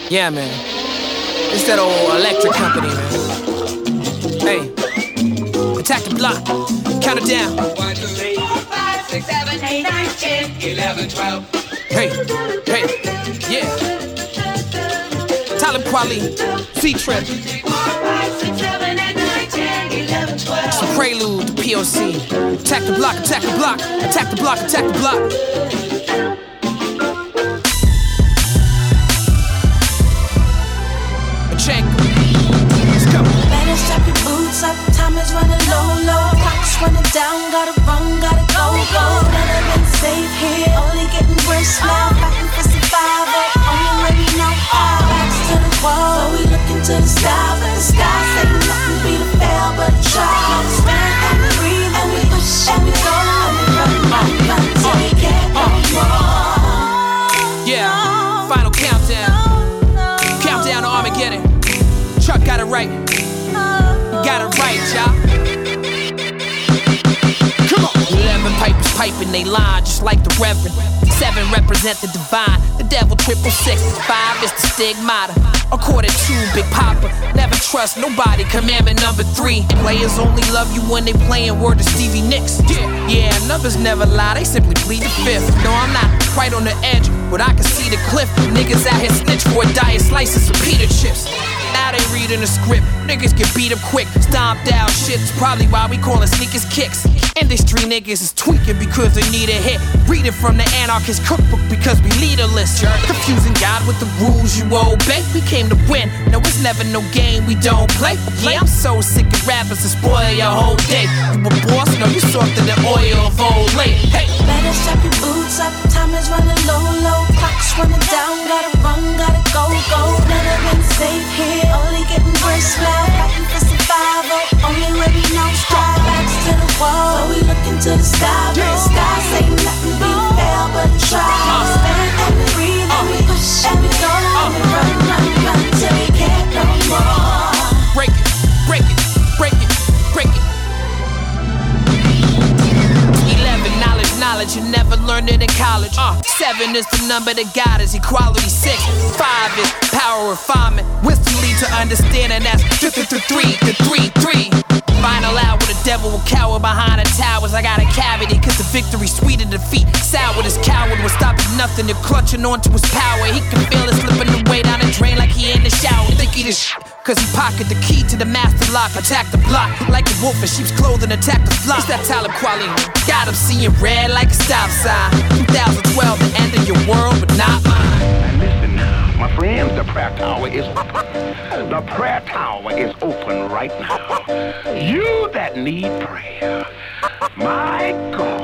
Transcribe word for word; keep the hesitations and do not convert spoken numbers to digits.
Yeah, man. It's that old electric company, man. Hey, attack the block. Count it down. One, two, three, four, five, six, seven, eight, nine, ten, eleven, twelve. Hey, hey, yeah. Talib Kweli, C-Trip. It's a prelude to P O C. Attack the block, attack the block, attack the block, attack the block. Let's go. Better strap your boots up, time is running low, low. Clock's running down, gotta run, gotta go, go. Never been safe here, only getting worse now. Fighting for survival, only way we know how. Backs to the wall, so we look into the sky, but the sky say nothing be the fail, but a try. Stand and we breathe, and we push, and we go, and we run, run, run, till we can't no more. Yeah, final countdown. Countdown to Armageddon. Chuck got it right. Got it right, y'all. Come on. Eleven pipers piping, they line just like the Reverend. Seven represent the divine. The devil triple six. Five is the stigmata. According to Big Papa, never trust nobody. Commandment number three. Players only love you when they playing. Word to Stevie Nicks. Yeah, yeah, numbers never lie. They simply plead the fifth. No, I'm not quite on the edge, but I can see the cliff. Niggas out here snitch for a diet slices of pita chips. Now they reading the script, niggas get beat up quick. Stomped out shit, it's probably why we call it sneakers kicks. Industry niggas is tweaking because they need a hit. Reading from the anarchist cookbook because we leaderless. Confusing God with the rules you obey. We came to win, no it's never no game we don't play. Yeah, I'm so sick of rappers to spoil your whole day. You a boss, no you softer than oil of old late. Hey, better strap your boots up, time is running low, low. Clock's running down, gotta run, gotta go, go. Never been safe here, only getting worse now. Fighting for survival, only way we know how. Backs to the wall, so we look into the sky, but the sky say nothing be fail but a try. Stand and we breathe, and we push and we go, and we run, run, run till we can't no more. Break it, break it, break it, break it. Eleven, knowledge, knowledge, you never learned it in college. Uh, seven is the number that got us, equality six. Five is power refinement, wisdom lead to understanding. That's th th th three, the three, three. Final hour, the devil will cower behind the towers. I got a cavity, cause the victory sweet in defeat. Sour, this coward will stop at nothing. They're clutching onto his power. He can feel it slipping away down the drain like he in the shower. Think he this shit, cause he pocket the key to the master lock. Attack the block, like a wolf in sheep's clothing, attack the flock. It's that Talib Kweli. Got him seeing red like a stop sign. twenty twelve, the end of your world, but not mine. Listen, my friends, the prayer tower is open. The prayer tower is open right now. You that need prayer, my God.